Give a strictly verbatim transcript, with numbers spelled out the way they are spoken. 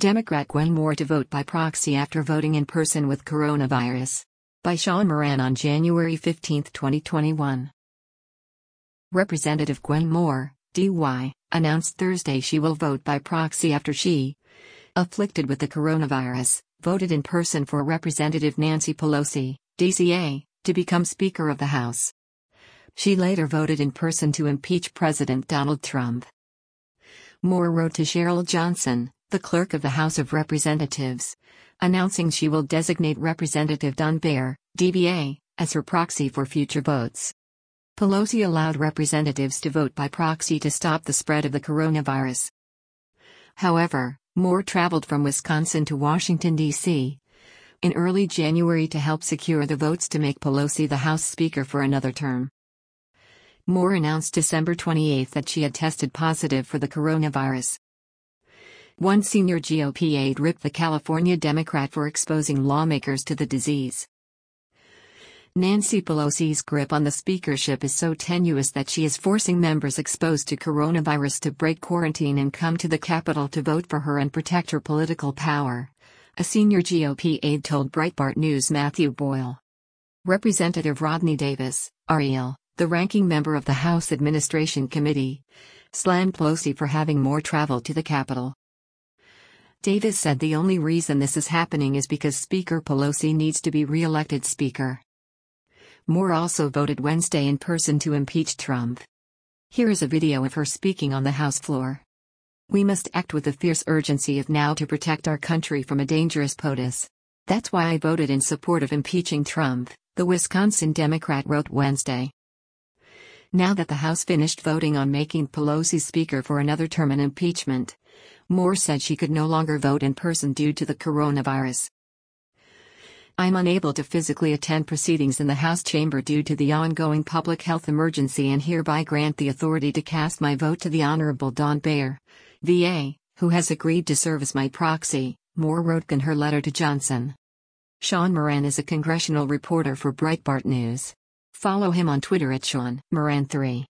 Democrat Gwen Moore to vote by proxy after voting in person with coronavirus. By Sean Moran on January fifteenth, twenty twenty-one. Representative Gwen Moore, D Y, announced Thursday she will vote by proxy after she, afflicted with the coronavirus, voted in person for Representative Nancy Pelosi, D C A, to become Speaker of the House. She later voted in person to impeach President Donald Trump. Moore wrote to Cheryl Johnson, the Clerk of the House of Representatives, announcing she will designate Representative Don Beyer, D B A, as her proxy for future votes. Pelosi allowed representatives to vote by proxy to stop the spread of the coronavirus. However, Moore traveled from Wisconsin to Washington, D C in early January to help secure the votes to make Pelosi the House Speaker for another term. Moore announced December twenty-eighth that she had tested positive for the coronavirus. One senior G O P aide ripped the California Democrat for exposing lawmakers to the disease. Nancy Pelosi's grip on the speakership is so tenuous that she is forcing members exposed to coronavirus to break quarantine and come to the Capitol to vote for her and protect her political power, a senior G O P aide told Breitbart News' Matthew Boyle. Representative Rodney Davis, R E L, the ranking member of the House Administration Committee, slammed Pelosi for having Moore travel to the Capitol. Davis said the only reason this is happening is because Speaker Pelosi needs to be re-elected Speaker. Moore also voted Wednesday in person to impeach Trump. Here is a video of her speaking on the House floor. "We must act with the fierce urgency of now to protect our country from a dangerous POTUS. That's why I voted in support of impeaching Trump," the Wisconsin Democrat wrote Wednesday. Now that the House finished voting on making Pelosi Speaker for another term and impeachment, Moore said she could no longer vote in person due to the coronavirus. "I'm unable to physically attend proceedings in the House chamber due to the ongoing public health emergency and hereby grant the authority to cast my vote to the Honorable Don Beyer, V A, who has agreed to serve as my proxy," Moore wrote in her letter to Johnson. Sean Moran is a congressional reporter for Breitbart News. Follow him on Twitter at Sean Moran three.